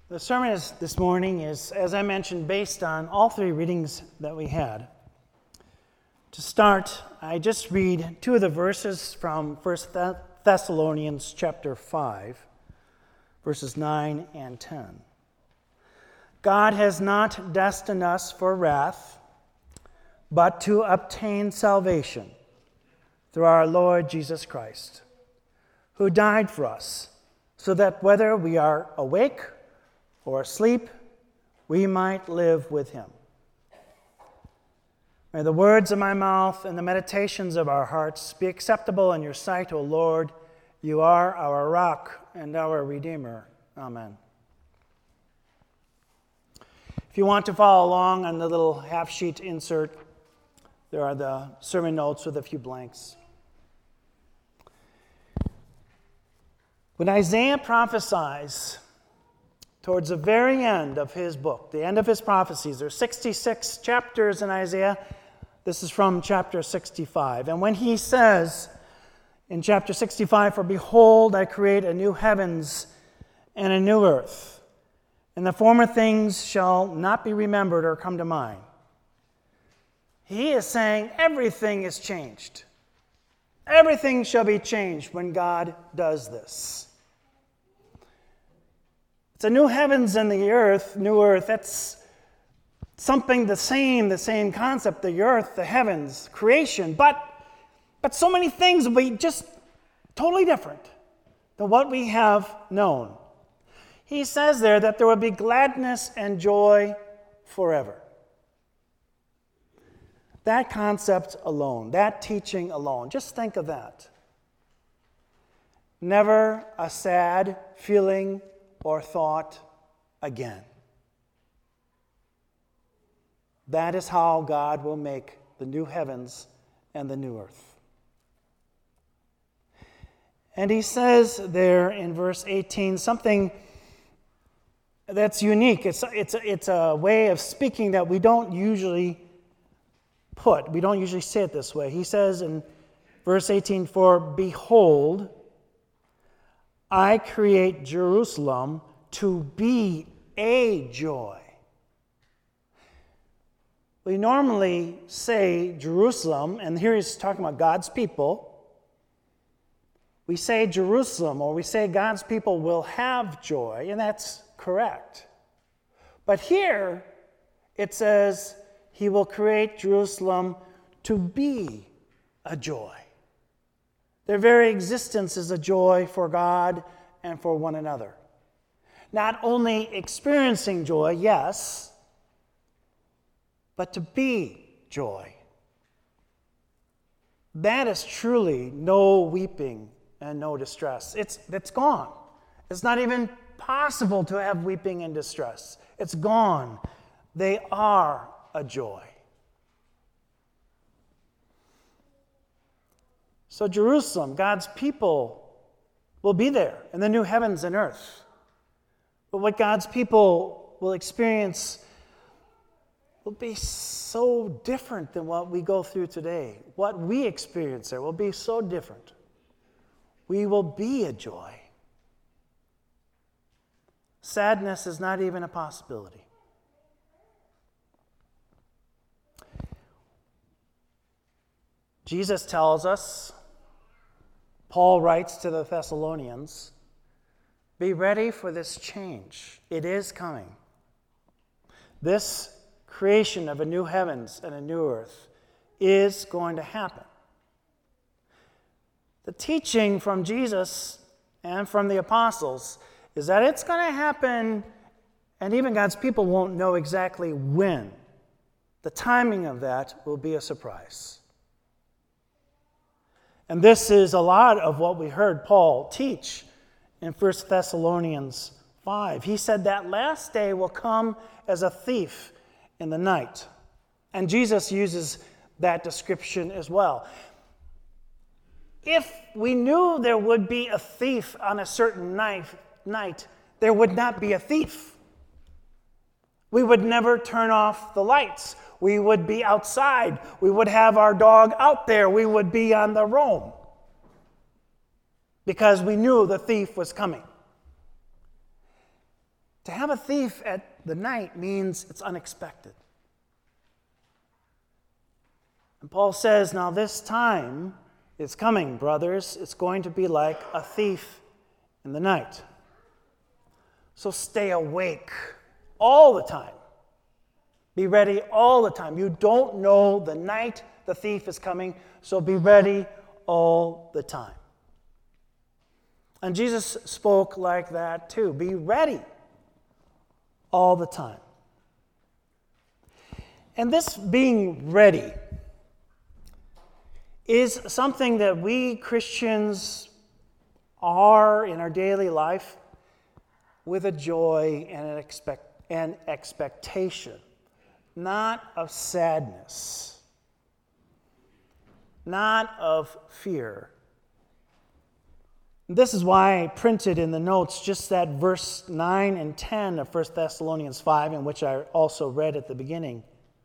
The sermon this morning is, as I mentioned, based on all three readings that we had. To start, I just read two of the verses from 1 Thessalonians chapter 5, verses 9 and 10. God has not destined us for wrath, but to obtain salvation through our Lord Jesus Christ, who died for us, so that whether we are awake or asleep, we might live with him. May the words of my mouth and the meditations of our hearts be acceptable in your sight, O Lord. You are our rock and our Redeemer. Amen. If you want to follow along on the little half-sheet insert, there are the sermon notes with a few blanks. When Isaiah prophesies towards the very end of his book, the end of his prophecies, there are 66 chapters in Isaiah. This is from chapter 65. And when he says in chapter 65, "For behold, I create a new heavens and a new earth, and the former things shall not be remembered or come to mind," he is saying everything is changed. Everything shall be changed when God does this. It's a new heavens and the earth, new earth. That's something the same concept, the earth, the heavens, creation. But so many things will be just totally different than what we have known. He says there that there will be gladness and joy forever. That concept alone, that teaching alone, just think of that. Never a sad feeling or thought again. That is how God will make the new heavens and the new earth. And he says there in verse 18 something that's unique. It's a way of speaking that we don't usually say it this way. He says in verse 18, "For behold, I create Jerusalem to be a joy." We normally say Jerusalem, and here he's talking about God's people. We say Jerusalem, or we say God's people will have joy, and that's correct. But here it says he will create Jerusalem to be a joy. Their very existence is a joy for God and for one another. Not only experiencing joy, yes, but to be joy. That is truly no weeping and no distress. It's gone. It's not even possible to have weeping and distress. It's gone. They are a joy. So Jerusalem, God's people, will be there in the new heavens and earth. But what God's people will experience will be so different than what we go through today. What we experience there will be so different. We will be a joy. Sadness is not even a possibility. Jesus tells us, Paul writes to the Thessalonians, be ready for this change. It is coming. This creation of a new heavens and a new earth is going to happen. The teaching from Jesus and from the apostles is that it's going to happen, and even God's people won't know exactly when. The timing of that will be a surprise. And this is a lot of what we heard Paul teach in 1 Thessalonians 5. He said that last day will come as a thief in the night. And Jesus uses that description as well. If we knew there would be a thief on a certain night, there would not be a thief. We would never turn off the lights. We would be outside. We would have our dog out there. We would be on the roam because we knew the thief was coming. To have a thief at the night means it's unexpected. And Paul says, now this time is coming, brothers. It's going to be like a thief in the night. So stay awake all the time. Be ready all the time. You don't know the night the thief is coming, so be ready all the time. And Jesus spoke like that too. Be ready all the time. And this being ready is something that we Christians are in our daily life with a joy and an expectation, not of sadness, not of fear. This is why I printed in the notes just that verse 9 and 10 of 1 Thessalonians 5, in which I also read at the beginning.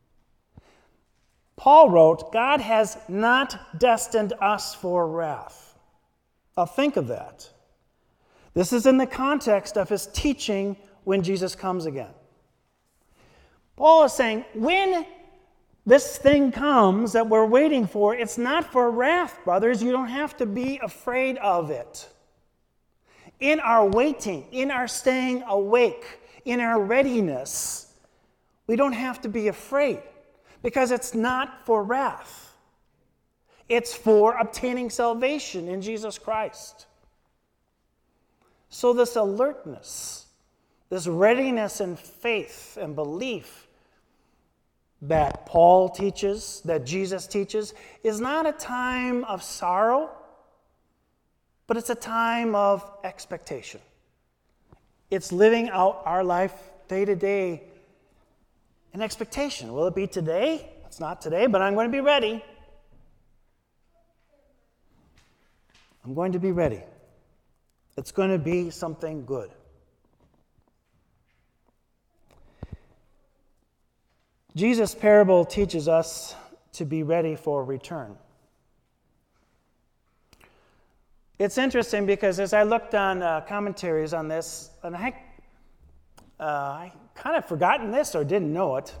Paul wrote, God has not destined us for wrath. Now think of that. This is in the context of his teaching when Jesus comes again. Paul is saying, when this thing comes that we're waiting for, it's not for wrath, brothers. You don't have to be afraid of it. In our waiting, in our staying awake, in our readiness, we don't have to be afraid because it's not for wrath. It's for obtaining salvation in Jesus Christ. So this alertness, this readiness and faith and belief that Paul teaches, that Jesus teaches, is not a time of sorrow, but it's a time of expectation. It's living out our life day to day in expectation. Will it be today? It's not today, but I'm going to be ready. I'm going to be ready. It's going to be something good. Jesus' parable teaches us to be ready for return. It's interesting because as I looked on commentaries on this, and I kind of forgotten this or didn't know it,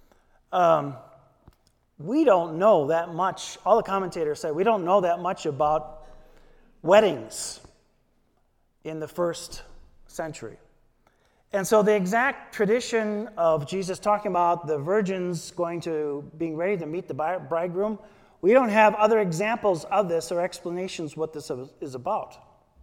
we don't know that much. All the commentators say we don't know that much about weddings in the first century. And so the exact tradition of Jesus talking about the virgins being ready to meet the bridegroom, we don't have other examples of this or explanations what this is about.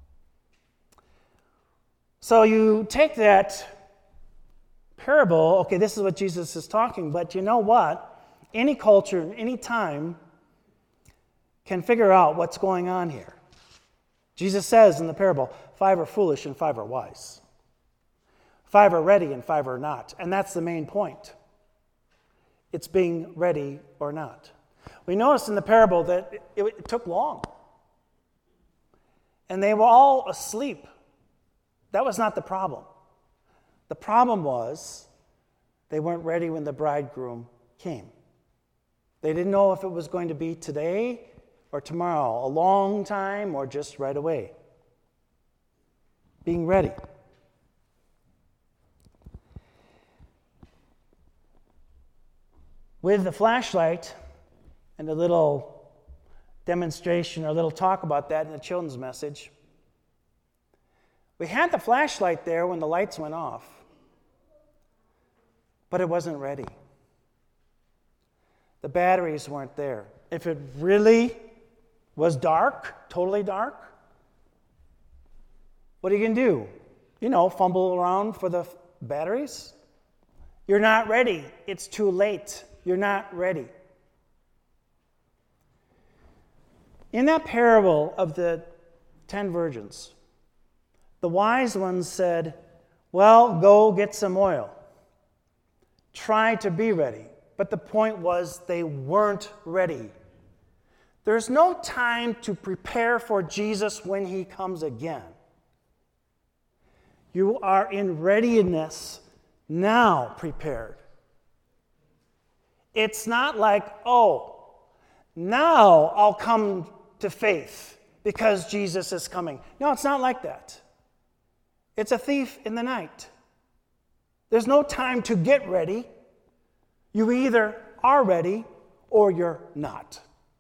So you take that parable, okay, this is what Jesus is talking, but you know what? Any culture, any time can figure out what's going on here. Jesus says in the parable, 5 are foolish and 5 are wise. 5 are ready and 5 are not. And that's the main point. It's being ready or not. We noticed in the parable that it took long. And they were all asleep. That was not the problem. The problem was they weren't ready when the bridegroom came. They didn't know if it was going to be today or tomorrow, a long time or just right away. Being ready. With the flashlight and a little demonstration or a little talk about that in the children's message, we had the flashlight there when the lights went off, but it wasn't ready. The batteries weren't there. If it really was dark, totally dark, what are you going to do? Fumble around for the batteries? You're not ready. It's too late. You're not ready. In that parable of the 10 virgins, the wise ones said, well, go get some oil. Try to be ready. But the point was they weren't ready. There's no time to prepare for Jesus when he comes again. You are in readiness now, prepared. It's not like, now I'll come to faith because Jesus is coming. No, it's not like that. It's a thief in the night. There's no time to get ready. You either are ready or you're not.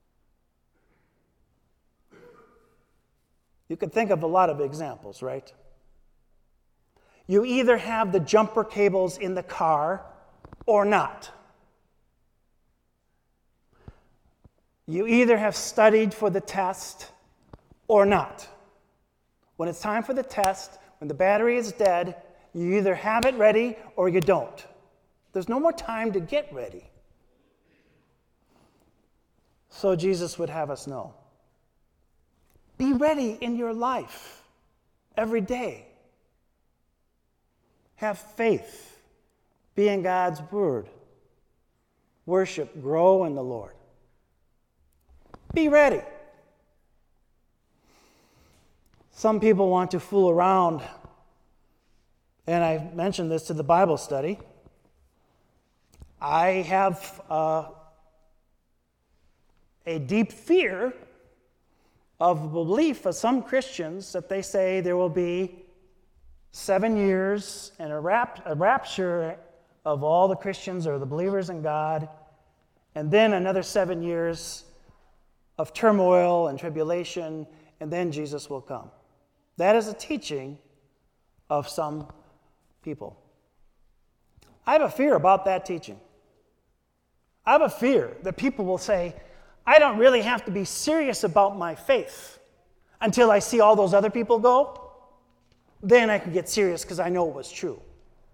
You can think of a lot of examples, right? You either have the jumper cables in the car or not. You either have studied for the test or not. When it's time for the test, when the battery is dead, you either have it ready or you don't. There's no more time to get ready. So Jesus would have us know. Be ready in your life every day. Have faith. Be in God's word. Worship, grow in the Lord. Be ready. Some people want to fool around, and I mentioned this to the Bible study. I have a deep fear of the belief of some Christians that they say there will be 7 years and a rapture of all the Christians or the believers in God, and then another 7 years of turmoil and tribulation, and then Jesus will come. That is a teaching of some people. I have a fear about that teaching. I have a fear that people will say, I don't really have to be serious about my faith until I see all those other people go. Then I can get serious because I know it was true.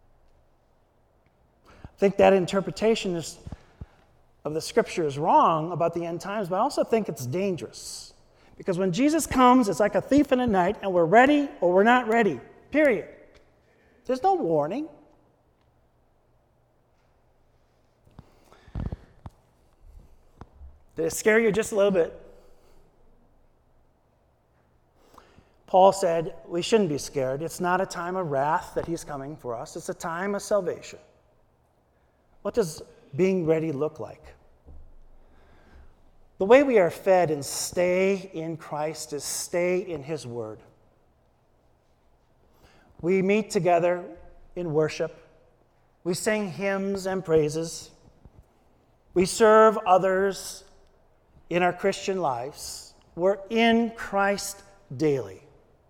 I think that interpretation of the scripture is wrong about the end times, but I also think it's dangerous. Because when Jesus comes, it's like a thief in the night, and we're ready or we're not ready, period. There's no warning. Did it scare you just a little bit? Paul said we shouldn't be scared. It's not a time of wrath that he's coming for us. It's a time of salvation. What does being ready look like? The way we are fed and stay in Christ is stay in his word. We meet together in worship. We sing hymns and praises. We serve others in our Christian lives. We're in Christ daily.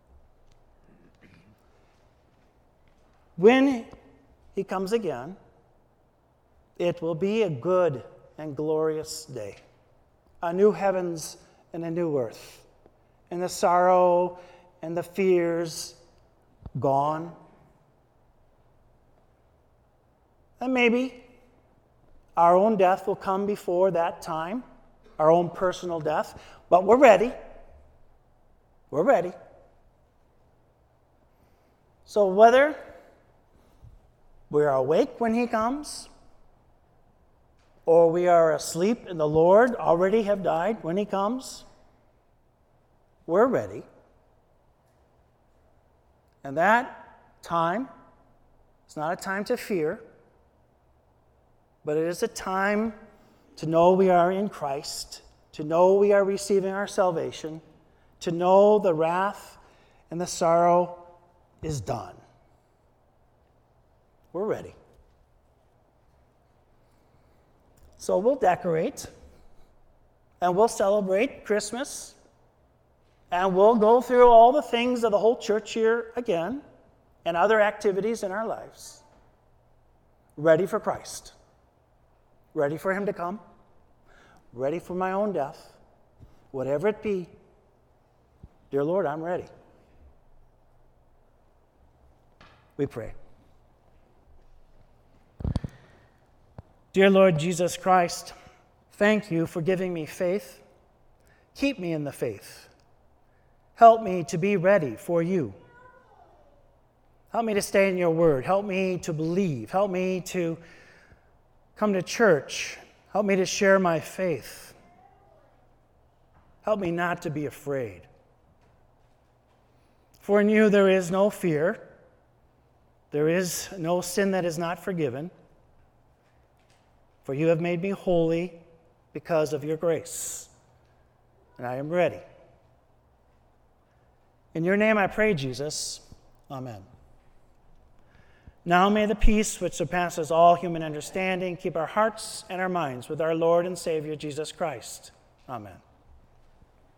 When he comes again, it will be a good and glorious day. A new heavens and a new earth. And the sorrow and the fears gone. And maybe our own death will come before that time, our own personal death, but we're ready. We're ready. So whether we are awake when he comes, or we are asleep in the Lord, already have died when he comes, we're ready. And that time is not a time to fear, but it is a time to know we are in Christ, to know we are receiving our salvation, to know the wrath and the sorrow is done. We're ready. So we'll decorate, and we'll celebrate Christmas, and we'll go through all the things of the whole church year again, and other activities in our lives. Ready for Christ. Ready for him to come. Ready for my own death. Whatever it be, dear Lord, I'm ready. We pray. Dear Lord Jesus Christ, thank you for giving me faith. Keep me in the faith. Help me to be ready for you. Help me to stay in your word. Help me to believe. Help me to come to church. Help me to share my faith. Help me not to be afraid. For in you there is no fear. There is no sin that is not forgiven. For you have made me holy because of your grace. And I am ready. In your name I pray, Jesus. Amen. Now may the peace which surpasses all human understanding keep our hearts and our minds with our Lord and Savior Jesus Christ. Amen.